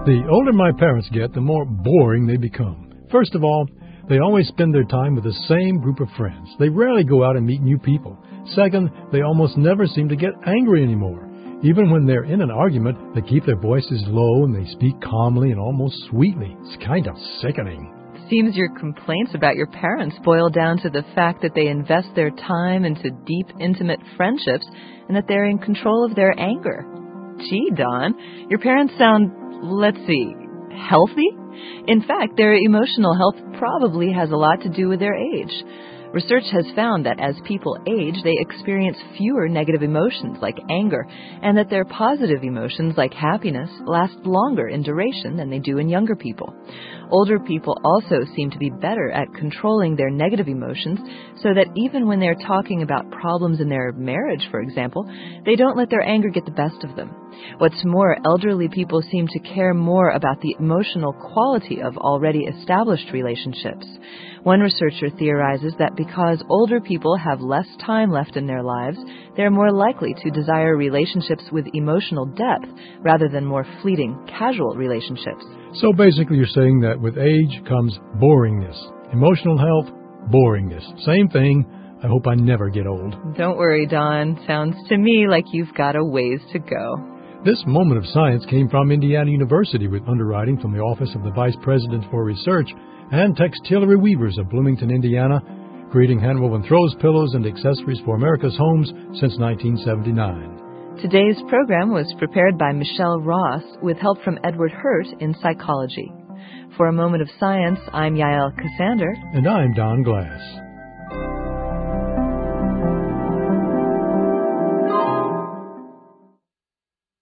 The older my parents get, the more boring they become. First of all, they always spend their time with the same group of friends. They rarely go out and meet new people. Second, they almost never seem to get angry anymore. Even when they're in an argument, they keep their voices low and they speak calmly and almost sweetly. It's kind of sickening. Seems your complaints about your parents boil down to the fact that they invest their time into deep, intimate friendships and that they're in control of their anger. Gee, Don, your parents sound, healthy? In fact, their emotional health probably has a lot to do with their age. Research has found that as people age, they experience fewer negative emotions like anger, and that their positive emotions like happiness last longer in duration than they do in younger people. Older people also seem to be better at controlling their negative emotions, so that even when they're talking about problems in their marriage, for example, they don't let their anger get the best of them. What's more, elderly people seem to care more about the emotional quality of already established relationships. One researcher theorizes that because older people have less time left in their lives, they're more likely to desire relationships with emotional depth rather than more fleeting, casual relationships. So basically you're saying that with age comes boringness. Emotional health, boringness. Same thing. I hope I never get old. Don't worry, Don. Sounds to me like you've got a ways to go. This moment of science came from Indiana University with underwriting from the Office of the Vice President for Research and Textillery Weavers of Bloomington, Indiana, creating handwoven throws, pillows, and accessories for America's homes since 1979. Today's program was prepared by Michelle Ross with help from Edward Hurt in psychology. For A Moment of Science, I'm Yael Cassander. And I'm Don Glass.